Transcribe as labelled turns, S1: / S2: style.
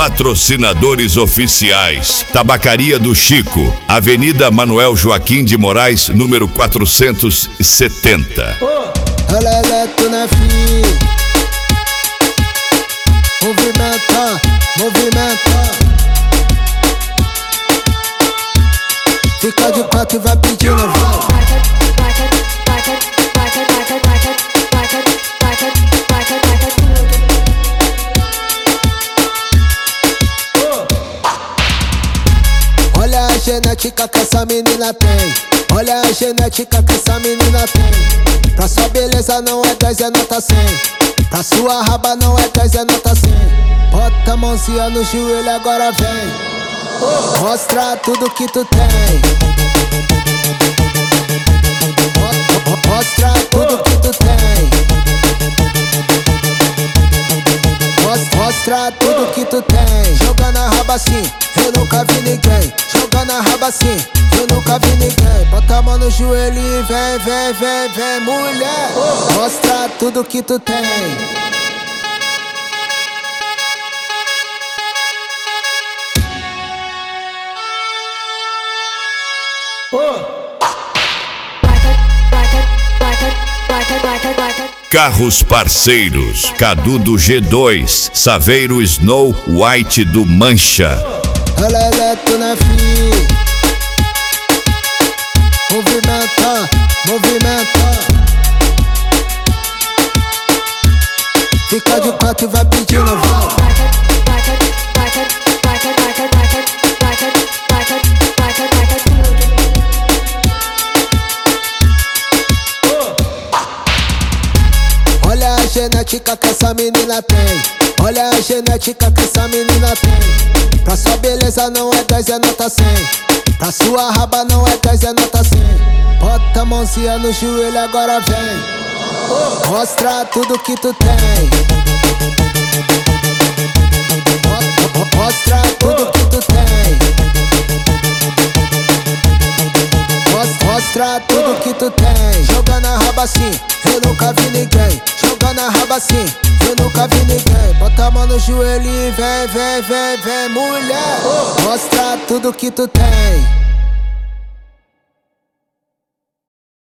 S1: Patrocinadores oficiais: Tabacaria do Chico, Avenida Manuel Joaquim de Moraes, número 470.
S2: Ela é na fim. Movimenta, movimenta. Fica de quatro e vai pedindo, vai. Olha a genética que essa menina tem. Olha a genética que essa menina tem. Pra sua beleza não é 10, é nota 100. Pra sua raba não é 10, é nota 100. Bota a mãozinha no joelho, agora vem. Mostra tudo que tu tem. Mostra tudo que tu tem. Mostra tudo que tu tem. Joga na raba assim, eu nunca vi ninguém. Joga na raba assim, eu nunca vi ninguém. Bota a mão no joelho e vem, vem, vem, vem, mulher. Mostra tudo que tu tem.
S1: Carros parceiros: Cadu do G2, Saveiro Snow White do Mancha.
S2: Ela é na fim. Movimenta, movimenta. Fica de quatro e vai pedindo, vai. Olha a genética que essa menina tem. Olha a genética que essa menina tem. Pra sua beleza não é 10, é nota 100. Pra sua raba não é 10, é nota 100. Bota a mãozinha no joelho, agora vem. Mostra tudo que tu tem. Mostra tudo que tu tem. Mostra tudo que tu tem. Joga na raba assim, eu nunca vi ninguém. Joga na raba assim, eu nunca vi ninguém. Bota a mão no joelho e vem, vem, vem, vem, mulher. Mostra tudo que tu tem.